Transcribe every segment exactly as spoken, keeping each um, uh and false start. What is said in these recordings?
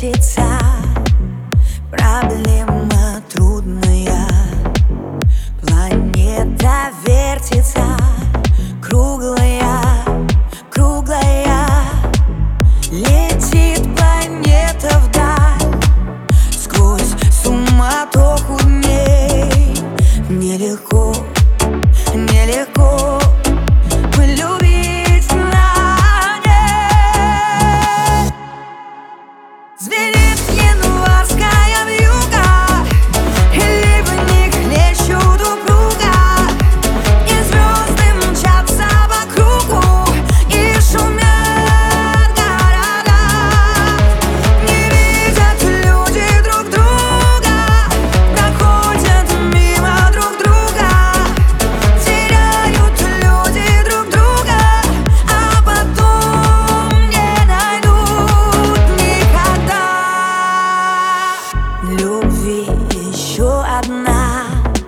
вертится, проблема трудная. Планета вертится, круглая, круглая. Летит планета вдаль, сквозь суматоху дней. Нелегко, нелегко полюбить на ней. Звенит январская вьюга, и ливни хлещут упруга, и звезды мчатся по кругу, и шумят города. Не видят люди друг друга, проходят мимо друг друга, теряют люди друг друга, а потом не найдут никогда. Любви еще одна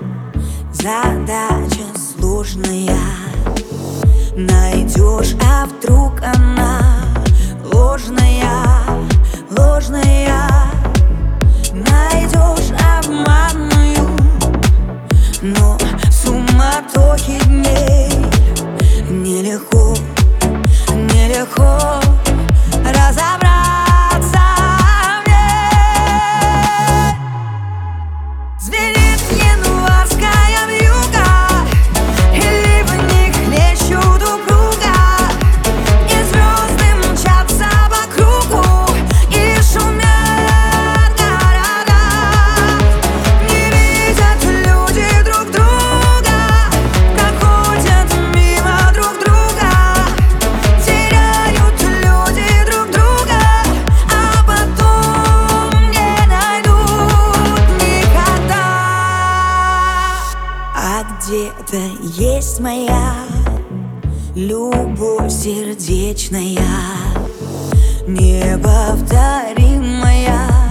задача сложная. Найдешь, а вдруг она ложная, ложная. Найдешь обманную, но в суматохе дней нелегко, нелегко разобраться в ней. Звенит январская вьюга, и ливни хлещут упруга, и звезды мчатся по кругу, и шумят города. Не видят люди друг друга, проходят мимо друг друга, теряют люди друг друга, а потом не найдут никогда. А где-то есть моя любовь сердечная, неповторимая.